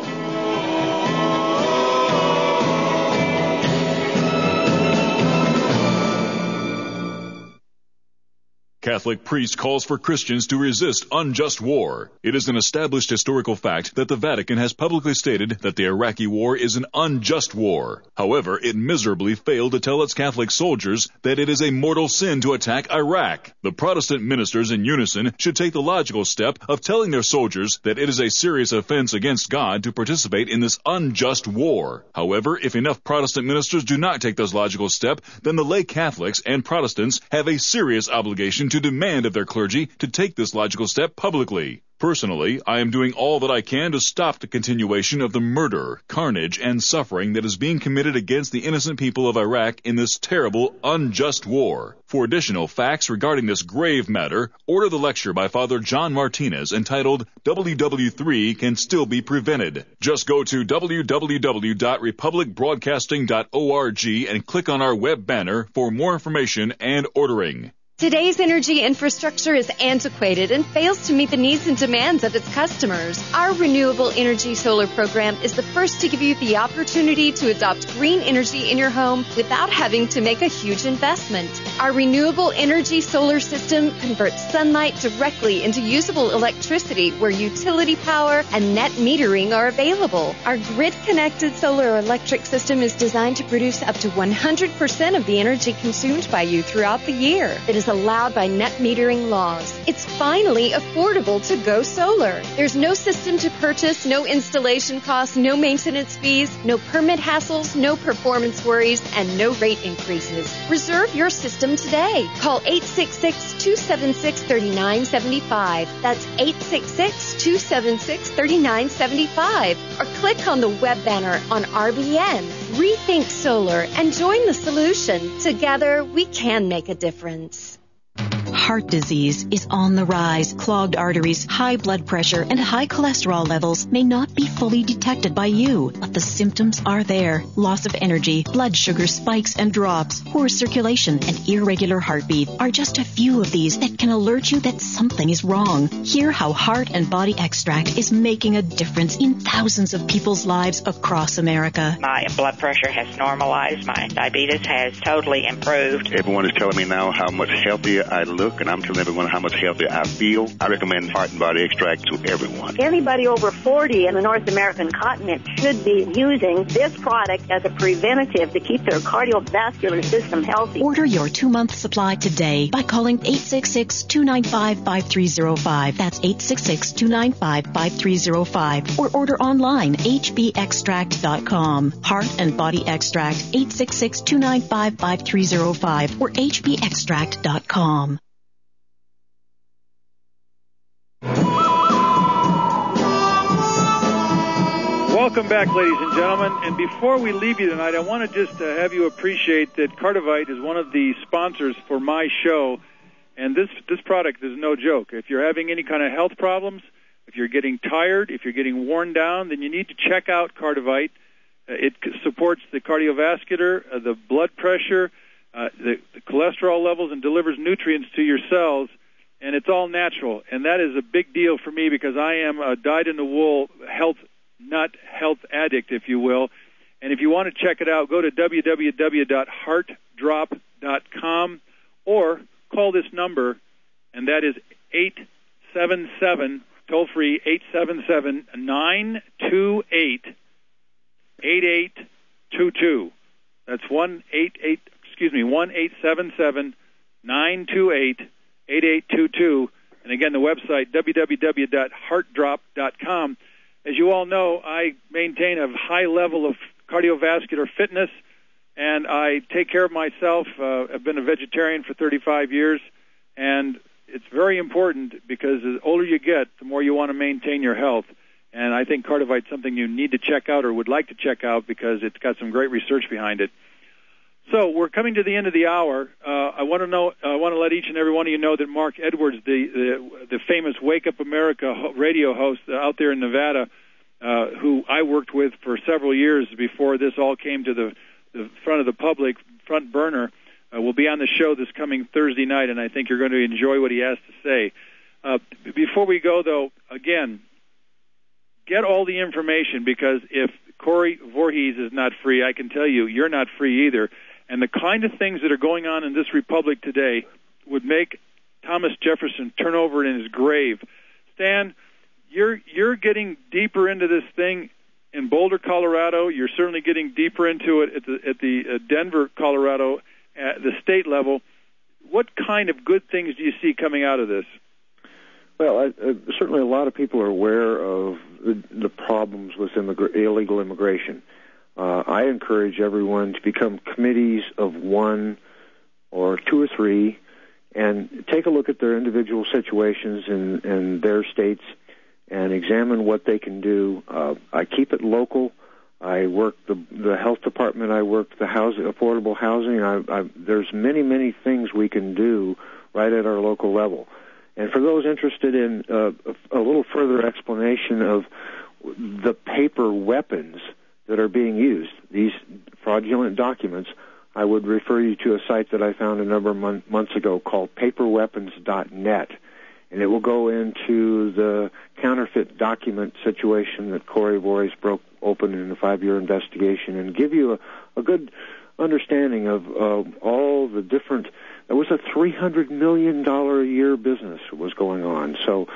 S13: Catholic priest calls for Christians to resist unjust war. It is an established historical fact that the Vatican has publicly stated that the Iraqi war is an unjust war. However, it miserably failed to tell its Catholic soldiers that it is a mortal sin to attack Iraq. The Protestant ministers in unison should take the logical step of telling their soldiers that it is a serious offense against God to participate in this unjust war. However, if enough Protestant ministers do not take this logical step, then the lay Catholics and Protestants have a serious obligation to demand of their clergy to take this logical step publicly. Personally, I am doing all that I can to stop the continuation of the murder, carnage, and suffering that is being committed against the innocent people of Iraq in this terrible, unjust war. For additional facts regarding this grave matter, order the lecture by Father John Martinez entitled WW3 Can Still Be Prevented. Just go to www.republicbroadcasting.org and click on our web banner for more information and ordering.
S15: Today's energy infrastructure is antiquated and fails to meet the needs and demands of its customers. Our Renewable Energy Solar program is the first to give you the opportunity to adopt green energy in your home without having to make a huge investment. Our Renewable Energy Solar system converts sunlight directly into usable electricity where utility power and net metering are available. Our grid-connected solar electric system is designed to produce up to 100% of the energy consumed by you throughout the year. It is allowed by net metering laws. It's finally affordable to go solar. There's no system to purchase, no installation costs, no maintenance fees, no permit hassles, no performance worries, and no rate increases. Reserve your system today. Call 866-276-3975. That's 866-276-3975. Or click on the web banner on RBN. Rethink Solar and join the solution. Together, we can make a difference.
S2: Heart disease is on the rise. Clogged arteries, high blood pressure, and high cholesterol levels may not be fully detected by you, but the symptoms are there. Loss of energy, blood sugar spikes and drops, poor circulation, and irregular heartbeat are just a few of these that can alert you that something is wrong. Hear how Heart and Body Extract is making a difference in thousands of people's lives across America.
S3: My blood pressure has normalized. My diabetes has totally improved.
S4: Everyone is telling me now how much healthier I look, and I'm telling everyone how much healthier I feel. I recommend Heart and Body Extract to everyone.
S5: Anybody over 40 in the North American continent should be using this product as a preventative to keep their cardiovascular system healthy.
S2: Order your 2-month supply today by calling 866-295-5305. That's 866-295-5305. Or order online, hbextract.com. Heart and Body Extract, 866-295-5305 or hbextract.com.
S1: Welcome back, ladies and gentlemen. And before we leave you tonight, I want to just have you appreciate that Cardivite is one of the sponsors for my show. And this product is no joke. If you're having any kind of health problems, if you're getting tired, if you're getting worn down, then you need to check out Cardivite. It supports the cardiovascular, the blood pressure, the cholesterol levels, and delivers nutrients to your cells. And it's all natural. And that is a big deal for me because I am a dyed-in-the-wool health addict, if you will. And if you want to check it out, go to www.heartdrop.com or call this number, and that is 877, toll-free, 877-928-8822. That's 1-877-928-8822. And again, the website, www.heartdrop.com. As you all know, I maintain a high level of cardiovascular fitness, and I take care of myself. I've been a vegetarian for 35 years, and it's very important because the older you get, the more you want to maintain your health. And I think Cardivite's something you need to check out or would like to check out because it's got some great research behind it. So we're coming to the end of the hour. I want to let each and every one of you know that Mark Edwards, the famous Wake Up America radio host out there in Nevada, who I worked with for several years before this all came to the front of the public, front burner, will be on the show this coming Thursday night, and I think you're going to enjoy what he has to say. Before we go, though, again, get all the information, because if Corey Voorhees is not free, I can tell you, you're not free either. And the kind of things that are going on in this republic today would make Thomas Jefferson turn over in his grave. Stan, you're getting deeper into this thing in Boulder, Colorado. You're certainly getting deeper into it at the Denver, Colorado, at the state level. What kind of good things do you see coming out of this?
S9: Well, certainly a lot of people are aware of the problems with illegal immigration. I encourage everyone to become committees of one or two or three and take a look at their individual situations in their states and examine what they can do. I keep it local. I work the health department. I work the affordable housing. There's many things we can do right at our local level. And for those interested in a little further explanation of the paper weapons that are being used, these fraudulent documents, I would refer you to a site that I found a number of months ago called paperweapons.net. And it will go into the counterfeit document situation that Corey Voorhees broke open in a 5-year investigation and give you a good understanding of all the different... It was a $300 million a year business was going on. So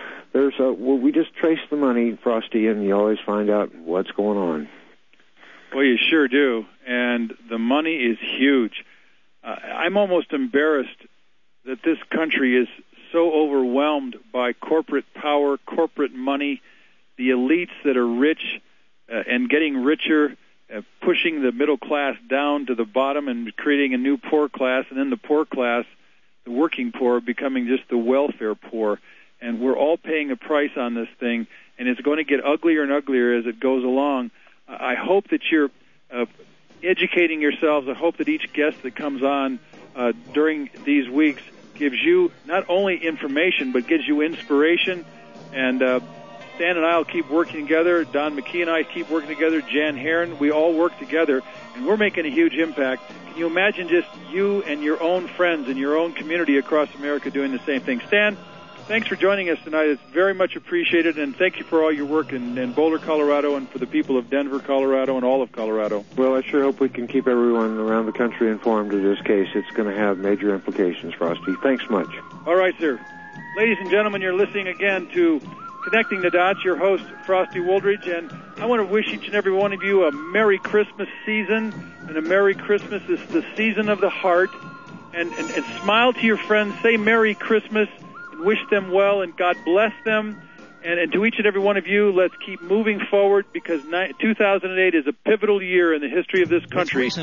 S9: we just trace the money, Frosty, and you always find out what's going on.
S1: Well, you sure do, and the money is huge. I'm almost embarrassed that this country is so overwhelmed by corporate power, corporate money, the elites that are rich and getting richer, pushing the middle class down to the bottom and creating a new poor class, and then the poor class, the working poor, becoming just the welfare poor. And we're all paying a price on this thing, and it's going to get uglier and uglier as it goes along. I hope that you're educating yourselves. I hope that each guest that comes on during these weeks gives you not only information, but gives you inspiration. And Stan and I will keep working together. Don McKee and I keep working together. Jan Herron, we all work together, and we're making a huge impact. Can you imagine just you and your own friends and your own community across America doing the same thing? Stan, thanks for joining us tonight. It's very much appreciated, and thank you for all your work in Boulder, Colorado, and for the people of Denver, Colorado, and all of Colorado.
S9: Well, I sure hope we can keep everyone around the country informed of this case. It's going to have major implications, Frosty. Thanks much.
S1: All right, sir. Ladies and gentlemen, you're listening again to Connecting the Dots, your host, Frosty Wooldridge, and I want to wish each and every one of you a Merry Christmas season and a Merry Christmas. This is the season of the heart, and smile to your friends, say Merry Christmas, wish them well, and God bless them. And to each and every one of you, let's keep moving forward, because 2008 is a pivotal year in the history of this country.